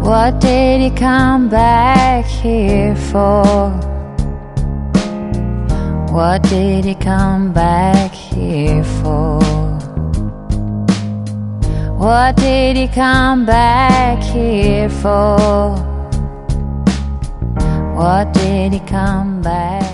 What did he come back here for? What did he come back here for? What did he come back here for? What did he come back?